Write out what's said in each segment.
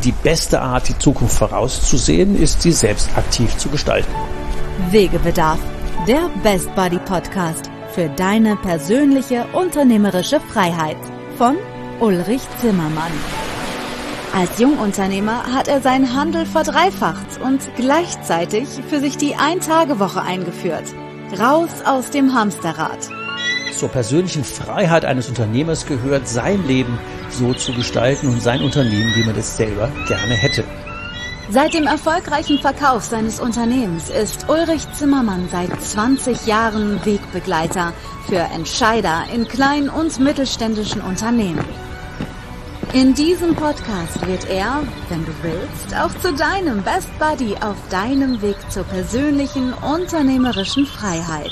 Die beste Art, die Zukunft vorauszusehen, ist, sie selbst aktiv zu gestalten. Wegebedarf, der Best Buddy Podcast für deine persönliche unternehmerische Freiheit von Ulrich Zimmermann. Als Jungunternehmer hat er seinen Handel verdreifacht und gleichzeitig für sich die Ein-Tage-Woche eingeführt. Raus aus dem Hamsterrad. Zur persönlichen Freiheit eines Unternehmers gehört, sein Leben so zu gestalten und sein Unternehmen, wie man es selber gerne hätte. Seit dem erfolgreichen Verkauf seines Unternehmens ist Ulrich Zimmermann seit 20 Jahren Wegbegleiter für Entscheider in kleinen und mittelständischen Unternehmen. In diesem Podcast wird er, wenn du willst, auch zu deinem Best Buddy auf deinem Weg zur persönlichen unternehmerischen Freiheit.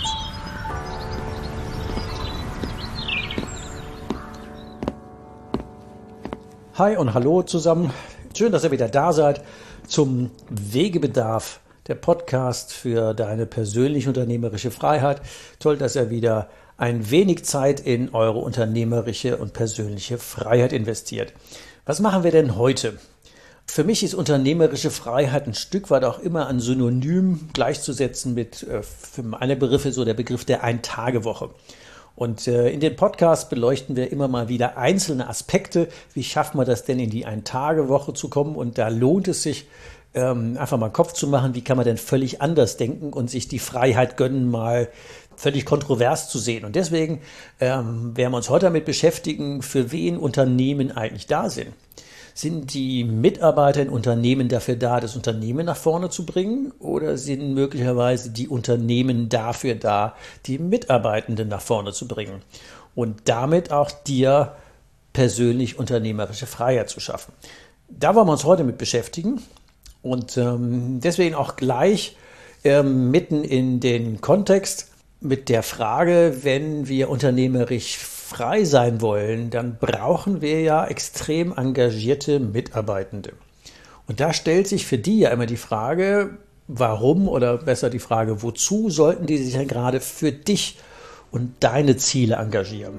Hi und hallo zusammen. Schön, dass ihr wieder da seid zum Wegebedarf, der Podcast für deine persönliche unternehmerische Freiheit. Toll, dass ihr wieder ein wenig Zeit in eure unternehmerische und persönliche Freiheit investiert. Was machen wir denn heute? Für mich ist unternehmerische Freiheit ein Stück weit auch immer ein Synonym gleichzusetzen mit, für meine Begriffe, so der Begriff der Ein-Tage-Woche. Und in den Podcasts beleuchten wir immer mal wieder einzelne Aspekte. Wie schafft man das denn, in die Ein-Tage-Woche zu kommen? Und da lohnt es sich, einfach mal Kopf zu machen, wie kann man denn völlig anders denken und sich die Freiheit gönnen, mal völlig kontrovers zu sehen. Und deswegen werden wir uns heute damit beschäftigen, für wen Unternehmen eigentlich da sind. Sind die Mitarbeiter in Unternehmen dafür da, das Unternehmen nach vorne zu bringen, oder sind möglicherweise die Unternehmen dafür da, die Mitarbeitenden nach vorne zu bringen und damit auch dir persönlich unternehmerische Freiheit zu schaffen? Da wollen wir uns heute mit beschäftigen und deswegen auch gleich mitten in den Kontext mit der Frage, wenn wir unternehmerisch frei sein wollen, dann brauchen wir ja extrem engagierte Mitarbeitende. Und da stellt sich für die ja immer die Frage, warum oder besser die Frage, wozu sollten die sich denn gerade für dich und deine Ziele engagieren?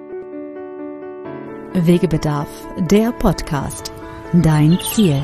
Wegebedarf, der Podcast, dein Ziel.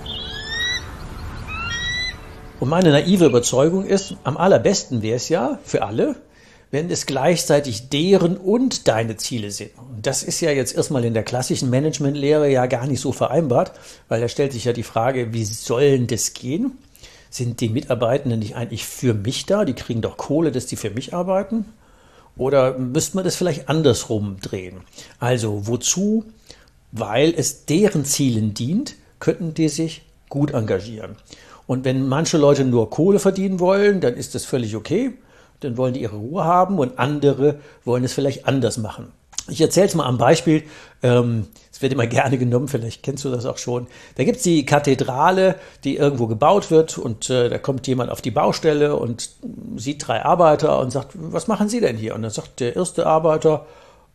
Und meine naive Überzeugung ist, am allerbesten wäre es ja für alle, wenn es gleichzeitig deren und deine Ziele sind. Und das ist ja jetzt erstmal in der klassischen Managementlehre ja gar nicht so vereinbart, weil da stellt sich ja die Frage, wie soll denn das gehen? Sind die Mitarbeitenden nicht eigentlich für mich da? Die kriegen doch Kohle, dass die für mich arbeiten? Oder müsste man das vielleicht andersrum drehen? Also wozu? Weil es deren Zielen dient, könnten die sich gut engagieren. Und wenn manche Leute nur Kohle verdienen wollen, dann ist das völlig okay. Dann wollen die ihre Ruhe haben und andere wollen es vielleicht anders machen. Ich erzähle es mal am Beispiel, es wird immer gerne genommen, vielleicht kennst du das auch schon. Da gibt es die Kathedrale, die irgendwo gebaut wird und da kommt jemand auf die Baustelle und sieht 3 Arbeiter und sagt, was machen Sie denn hier? Und dann sagt der erste Arbeiter,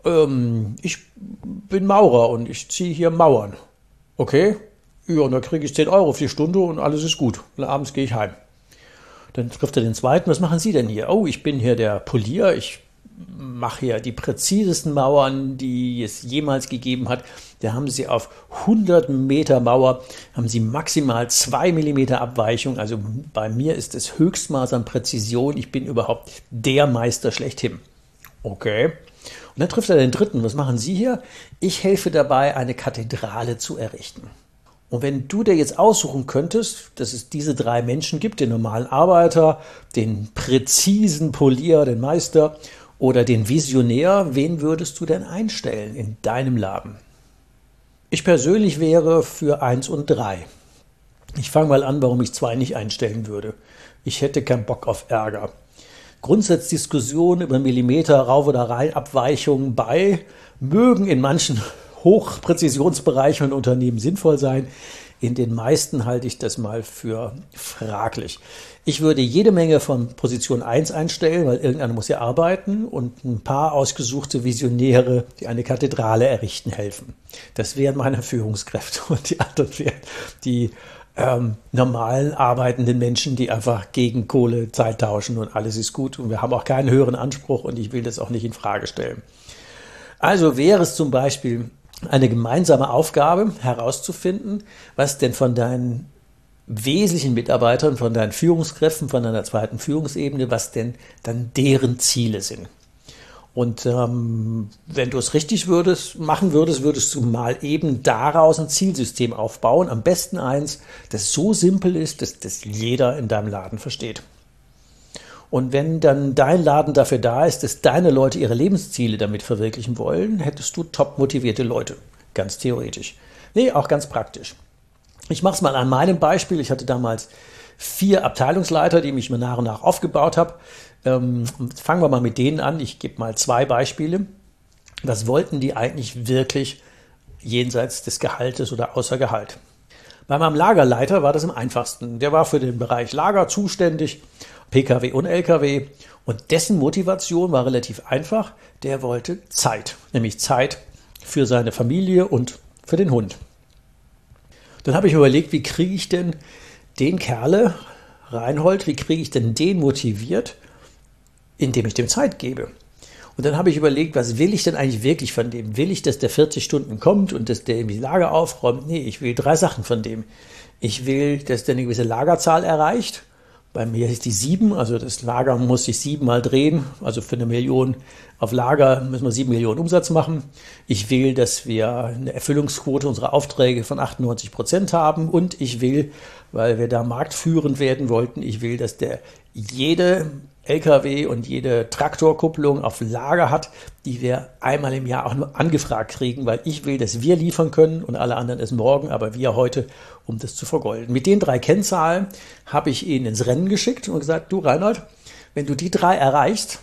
ich bin Maurer und ich ziehe hier Mauern. Okay, ja, und da kriege ich 10 Euro für die Stunde und alles ist gut. Und abends gehe ich heim. Dann trifft er den zweiten, was machen Sie denn hier? Oh, ich bin hier der Polier, ich mache hier die präzisesten Mauern, die es jemals gegeben hat. Da haben Sie auf 100 Meter Mauer, haben Sie maximal 2 Millimeter Abweichung. Also bei mir ist das Höchstmaß an Präzision. Ich bin überhaupt der Meister schlechthin. Okay. Und dann trifft er den dritten, was machen Sie hier? Ich helfe dabei, eine Kathedrale zu errichten. Und wenn du dir jetzt aussuchen könntest, dass es diese 3 Menschen gibt, den normalen Arbeiter, den präzisen Polier, den Meister oder den Visionär, wen würdest du denn einstellen in deinem Laden? Ich persönlich wäre für 1 und 3. Ich fange mal an, warum ich 2 nicht einstellen würde. Ich hätte keinen Bock auf Ärger. Grundsatzdiskussionen über Millimeter, Rauf- oder Abweichungen mögen in manchen Hochpräzisionsbereiche und Unternehmen sinnvoll sein. In den meisten halte ich das mal für fraglich. Ich würde jede Menge von Position 1 einstellen, weil irgendeiner muss ja arbeiten und ein paar ausgesuchte Visionäre, die eine Kathedrale errichten, helfen. Das wären meine Führungskräfte und die anderen wären die normalen arbeitenden Menschen, die einfach gegen Kohle Zeit tauschen und alles ist gut und wir haben auch keinen höheren Anspruch und ich will das auch nicht in Frage stellen. Also wäre es zum Beispiel eine gemeinsame Aufgabe herauszufinden, was denn von deinen wesentlichen Mitarbeitern, von deinen Führungskräften, von deiner zweiten Führungsebene, was denn dann deren Ziele sind. Und wenn du es richtig machen würdest, würdest du mal eben daraus ein Zielsystem aufbauen. Am besten eins, das so simpel ist, dass das jeder in deinem Laden versteht. Und wenn dann dein Laden dafür da ist, dass deine Leute ihre Lebensziele damit verwirklichen wollen, hättest du top motivierte Leute. Ganz theoretisch. Nee, auch ganz praktisch. Ich mache es mal an meinem Beispiel. Ich hatte damals 4 Abteilungsleiter, die mich nach und nach aufgebaut habe. Fangen wir mal mit denen an. Ich gebe mal 2 Beispiele. Was wollten die eigentlich wirklich jenseits des Gehaltes oder außer Gehalt? Bei meinem Lagerleiter war das am einfachsten. Der war für den Bereich Lager zuständig, Pkw und Lkw. Und dessen Motivation war relativ einfach. Der wollte Zeit, nämlich Zeit für seine Familie und für den Hund. Dann habe ich überlegt, wie kriege ich denn den Kerle, Reinhold, wie kriege ich denn den motiviert, indem ich dem Zeit gebe? Und dann habe ich überlegt, was will ich denn eigentlich wirklich von dem? Will ich, dass der 40 Stunden kommt und dass der irgendwie Lager aufräumt? Nee, ich will 3 Sachen von dem. Ich will, dass der eine gewisse Lagerzahl erreicht. Bei mir ist die 7, also das Lager muss sich 7 mal drehen. Also für 1 Million auf Lager müssen wir 7 Millionen Umsatz machen. Ich will, dass wir eine Erfüllungsquote unserer Aufträge von 98% haben. Und ich will, weil wir da marktführend werden wollten, ich will, dass der jede LKW und jede Traktorkupplung auf Lager hat, die wir einmal im Jahr auch nur angefragt kriegen, weil ich will, dass wir liefern können und alle anderen es morgen, aber wir heute, um das zu vergolden. Mit den 3 Kennzahlen habe ich ihn ins Rennen geschickt und gesagt, du Reinhold, wenn du die 3 erreichst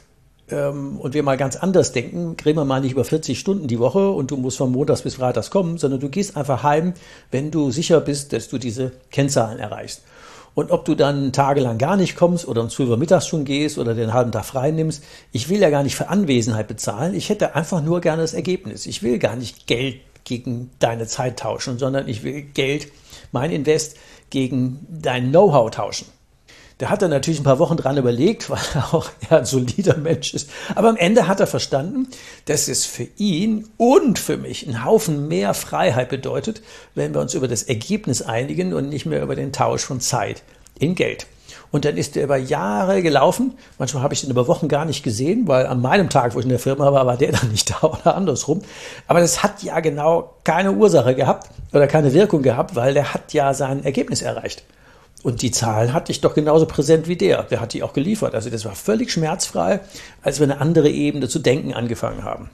und wir mal ganz anders denken, kriegen wir mal nicht über 40 Stunden die Woche und du musst von Montags bis Freitags kommen, sondern du gehst einfach heim, wenn du sicher bist, dass du diese Kennzahlen erreichst. Und ob du dann tagelang gar nicht kommst oder um 12 Uhr mittags schon gehst oder den halben Tag frei nimmst, ich will ja gar nicht für Anwesenheit bezahlen. Ich hätte einfach nur gerne das Ergebnis. Ich will gar nicht Geld gegen deine Zeit tauschen, sondern ich will Geld, mein Invest, gegen dein Know-how tauschen. Der hat dann natürlich ein paar Wochen dran überlegt, weil er auch ein solider Mensch ist. Aber am Ende hat er verstanden, dass es für ihn und für mich einen Haufen mehr Freiheit bedeutet, wenn wir uns über das Ergebnis einigen und nicht mehr über den Tausch von Zeit in Geld. Und dann ist er über Jahre gelaufen. Manchmal habe ich den über Wochen gar nicht gesehen, weil an meinem Tag, wo ich in der Firma war, war der dann nicht da oder andersrum. Aber das hat ja genau keine Ursache gehabt oder keine Wirkung gehabt, weil der hat ja sein Ergebnis erreicht. Und die Zahlen hatte ich doch genauso präsent wie der. Der hat die auch geliefert. Also das war völlig schmerzfrei, als wir eine andere Ebene zu denken angefangen haben.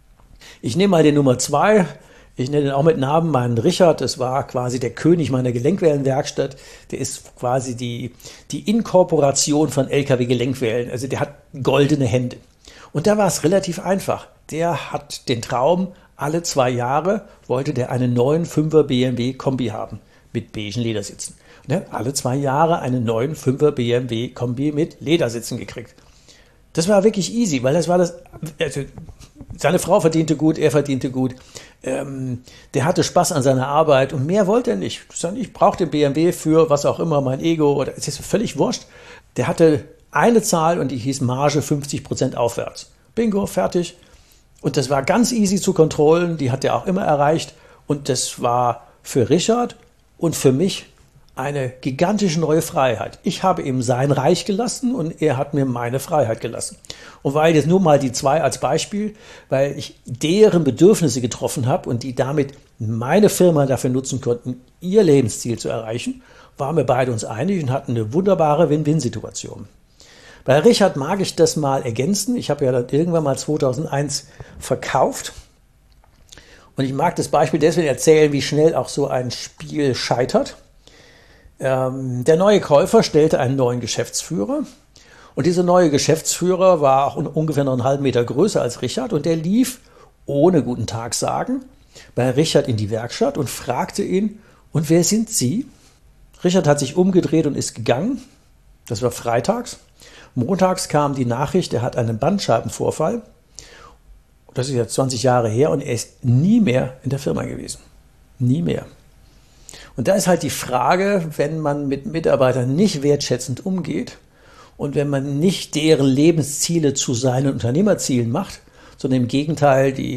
Ich nehme mal den Nummer 2. Ich nenne den auch mit Namen, meinen Richard. Das war quasi der König meiner Gelenkwellenwerkstatt. Der ist quasi die Inkorporation von LKW-Gelenkwellen. Also der hat goldene Hände. Und da war es relativ einfach. Der hat den Traum, alle 2 Jahre wollte der einen neuen 5er BMW Kombi haben mit beigen Ledersitzen. Ne, alle 2 Jahre einen neuen 5er BMW Kombi mit Ledersitzen gekriegt. Das war wirklich easy, weil also seine Frau verdiente gut, er verdiente gut. Der hatte Spaß an seiner Arbeit und mehr wollte er nicht. Ich brauche den BMW für was auch immer, mein Ego, oder es ist völlig wurscht. Der hatte eine Zahl und die hieß Marge 50% aufwärts. Bingo, fertig. Und das war ganz easy zu kontrollen, die hat er auch immer erreicht. Und das war für Richard und für mich eine gigantische neue Freiheit. Ich habe ihm sein Reich gelassen und er hat mir meine Freiheit gelassen. Und weil jetzt nur mal die 2 als Beispiel, weil ich deren Bedürfnisse getroffen habe und die damit meine Firma dafür nutzen konnten, ihr Lebensziel zu erreichen, waren wir beide uns einig und hatten eine wunderbare Win-Win-Situation. Bei Richard mag ich das mal ergänzen. Ich habe ja dann irgendwann mal 2001 verkauft. Und ich mag das Beispiel deswegen erzählen, wie schnell auch so ein Spiel scheitert. Der neue Käufer stellte einen neuen Geschäftsführer und dieser neue Geschäftsführer war auch ungefähr noch einen halben Meter größer als Richard und der lief ohne guten Tag sagen bei Richard in die Werkstatt und fragte ihn, und wer sind Sie? Richard hat sich umgedreht und ist gegangen. Das war freitags. Montags kam die Nachricht, er hat einen Bandscheibenvorfall. Das ist jetzt 20 Jahre her und er ist nie mehr in der Firma gewesen. Nie mehr. Und da ist halt die Frage, wenn man mit Mitarbeitern nicht wertschätzend umgeht und wenn man nicht deren Lebensziele zu seinen Unternehmerzielen macht, sondern im Gegenteil die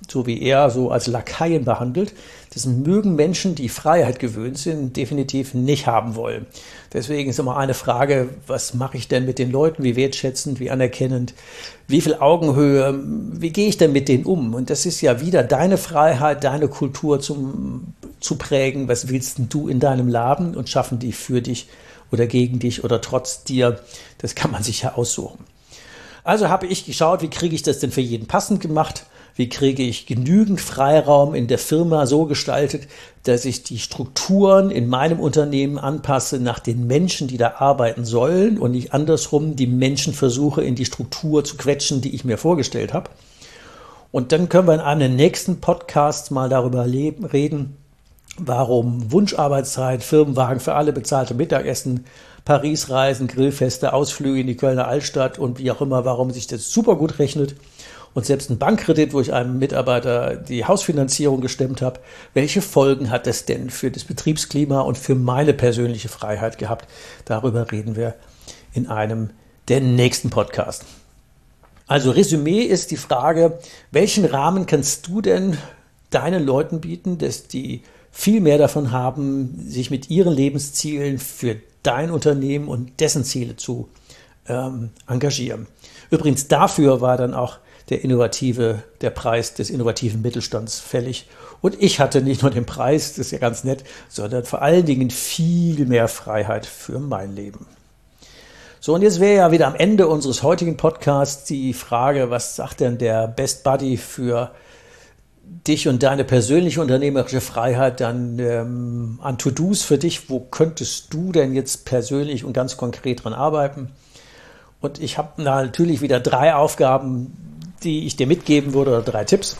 so wie er, so als Lakaien behandelt. Das mögen Menschen, die Freiheit gewöhnt sind, definitiv nicht haben wollen. Deswegen ist immer eine Frage, was mache ich denn mit den Leuten, wie wertschätzend, wie anerkennend, wie viel Augenhöhe, wie gehe ich denn mit denen um? Und das ist ja wieder deine Freiheit, deine Kultur zu prägen. Was willst denn du in deinem Laden und schaffen die für dich oder gegen dich oder trotz dir? Das kann man sich ja aussuchen. Also habe ich geschaut, wie kriege ich das denn für jeden passend gemacht? Wie kriege ich genügend Freiraum in der Firma so gestaltet, dass ich die Strukturen in meinem Unternehmen anpasse nach den Menschen, die da arbeiten sollen und nicht andersrum die Menschen versuche in die Struktur zu quetschen, die ich mir vorgestellt habe. Und dann können wir in einem der nächsten Podcasts mal darüber reden, warum Wunscharbeitszeit, Firmenwagen für alle, bezahlte Mittagessen, Paris-Reisen, Grillfeste, Ausflüge in die Kölner Altstadt und wie auch immer, warum sich das super gut rechnet. Und selbst ein Bankkredit, wo ich einem Mitarbeiter die Hausfinanzierung gestemmt habe, welche Folgen hat das denn für das Betriebsklima und für meine persönliche Freiheit gehabt? Darüber reden wir in einem der nächsten Podcasts. Also Resümee ist die Frage, welchen Rahmen kannst du denn deinen Leuten bieten, dass die viel mehr davon haben, sich mit ihren Lebenszielen für dein Unternehmen und dessen Ziele zu engagieren. Übrigens dafür war dann auch der Preis des innovativen Mittelstands fällig. Und ich hatte nicht nur den Preis, das ist ja ganz nett, sondern vor allen Dingen viel mehr Freiheit für mein Leben. So, und jetzt wäre ja wieder am Ende unseres heutigen Podcasts die Frage, was sagt denn der Best Buddy für dich und deine persönliche unternehmerische Freiheit dann an To-Dos für dich? Wo könntest du denn jetzt persönlich und ganz konkret dran arbeiten? Und ich habe natürlich wieder 3 Aufgaben, die ich dir mitgeben würde, oder 3 Tipps.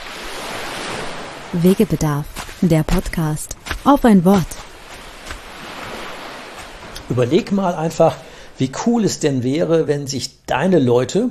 Wegebedarf, der Podcast. Auf ein Wort. Überleg mal einfach, wie cool es denn wäre, wenn sich deine Leute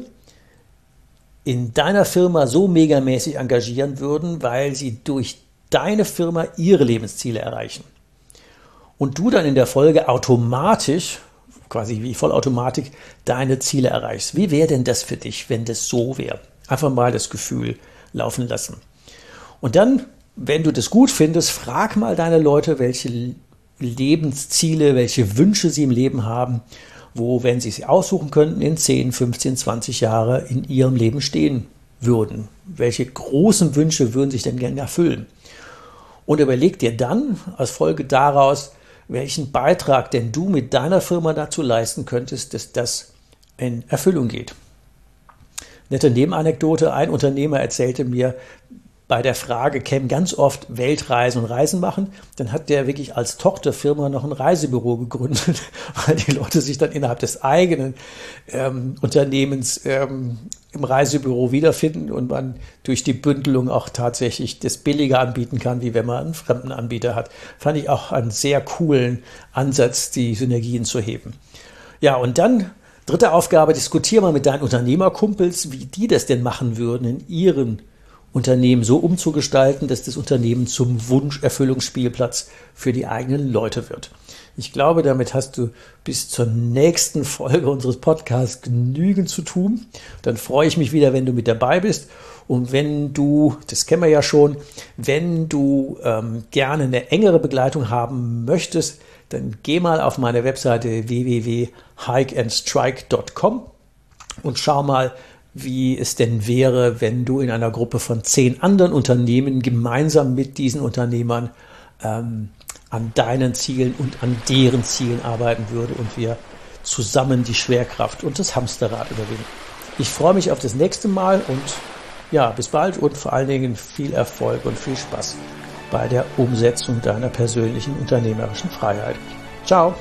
in deiner Firma so megamäßig engagieren würden, weil sie durch deine Firma ihre Lebensziele erreichen. Und du dann in der Folge automatisch, quasi wie Vollautomatik, deine Ziele erreichst. Wie wäre denn das für dich, wenn das so wäre? Einfach mal das Gefühl laufen lassen. Und dann, wenn du das gut findest, frag mal deine Leute, welche Lebensziele, welche Wünsche sie im Leben haben, wo, wenn sie es aussuchen könnten, in 10, 15, 20 Jahre in ihrem Leben stehen würden. Welche großen Wünsche würden sich denn gerne erfüllen? Und überleg dir dann als Folge daraus, welchen Beitrag denn du mit deiner Firma dazu leisten könntest, dass das in Erfüllung geht. Nette Nebenanekdote, ein Unternehmer erzählte mir, bei der Frage kämen ganz oft Weltreisen und Reisen machen, dann hat der wirklich als Tochterfirma noch ein Reisebüro gegründet, weil die Leute sich dann innerhalb des eigenen Unternehmens im Reisebüro wiederfinden und man durch die Bündelung auch tatsächlich das billiger anbieten kann, wie wenn man einen fremden Anbieter hat. Fand ich auch einen sehr coolen Ansatz, die Synergien zu heben. Ja, und dann 3. Aufgabe, diskutiere mal mit deinen Unternehmerkumpels, wie die das denn machen würden, in ihren Unternehmen so umzugestalten, dass das Unternehmen zum Wunscherfüllungsspielplatz für die eigenen Leute wird. Ich glaube, damit hast du bis zur nächsten Folge unseres Podcasts genügend zu tun. Dann freue ich mich wieder, wenn du mit dabei bist. Und wenn du, das kennen wir ja schon, wenn du gerne eine engere Begleitung haben möchtest, dann geh mal auf meine Webseite www.hikeandstrike.com und schau mal, wie es denn wäre, wenn du in einer Gruppe von 10 anderen Unternehmen gemeinsam mit diesen Unternehmern an deinen Zielen und an deren Zielen arbeiten würde und wir zusammen die Schwerkraft und das Hamsterrad überwinden. Ich freue mich auf das nächste Mal und ja, bis bald und vor allen Dingen viel Erfolg und viel Spaß bei der Umsetzung deiner persönlichen unternehmerischen Freiheit. Ciao!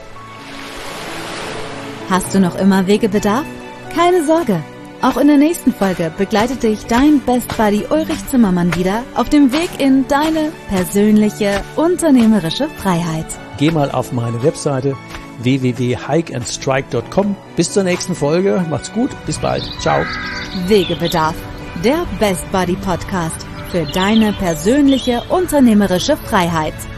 Hast du noch immer Wegebedarf? Keine Sorge! Auch in der nächsten Folge begleitet dich dein Best Buddy Ulrich Zimmermann wieder auf dem Weg in deine persönliche unternehmerische Freiheit. Geh mal auf meine Webseite www.hikeandstrike.com. Bis zur nächsten Folge. Macht's gut. Bis bald. Ciao. Wegebedarf. Der Best Buddy Podcast für deine persönliche unternehmerische Freiheit.